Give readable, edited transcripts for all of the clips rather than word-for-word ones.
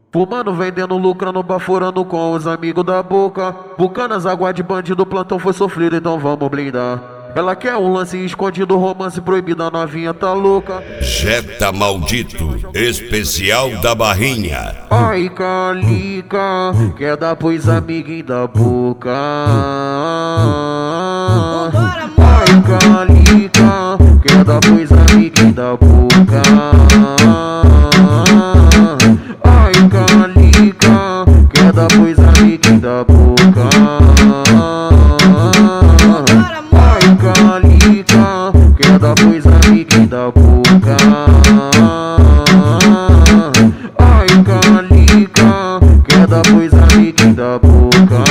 Fumando, vendendo, lucrando, baforando com os amigos da boca. Bucanas, água de bandido, plantão foi sofrido, então vamos blindar. Ela quer um lance escondido, romance proibido, a novinha tá louca. Jetta Maldito, especial da Barrinha. Ai, Calica, quer dar pros amiguinhos da boca. Ai, Calica, quer dar pros amiguinhos da boca. Ai, Calica, quer dar pros amiguinhos da boca. Ai, Calica, quer dar pros amiguinhos da boca. Ai, Calica, quer dar pros amiguinhos da boca.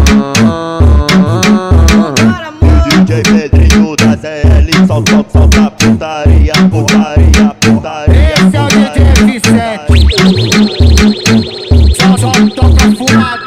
O DJ Pedrinho da CL, solta putaria, putaria, putaria. Esse é o DJ Vicente, só toca fumada.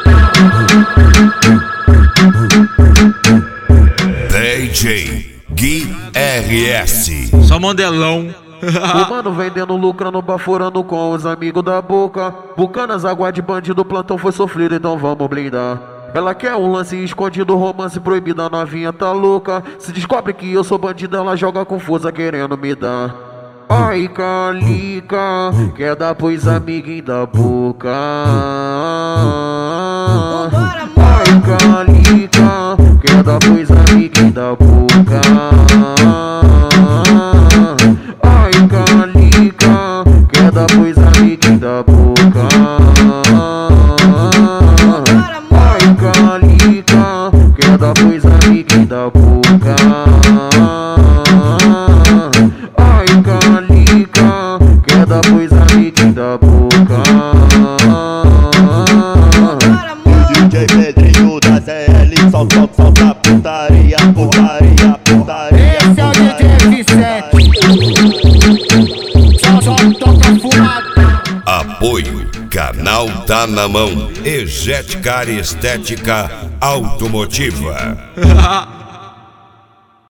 DJ Gui RS. Só modelão. Fumando, vendendo, lucrando, baforando com os amigos da boca. Bucanas, água de bandido, plantão foi sofrido, então vamos blindar. Ela quer um lance escondido, romance proibido, a novinha tá louca. Se descobre que eu sou bandido, ela joga confusa querendo me dar. Ai, Calica, quer dar pros amiguinhos da boca. Ai, Calica, quer dar pros amiguinhos da boca. Ai, Calica, quer dar pros amiguinhos da boca. Ai, Calica, quer dar pros amiguinhos da boca. Ai, Calica, quer dar pros amiguinhos da boca. O DJ Pedrinho da CL, solta putaria, putaria, putaria. Esse é o DJ Vicente, só toca fumada. Apoio Canal Tá Na Mão. Ejete Cara Estética Automotiva.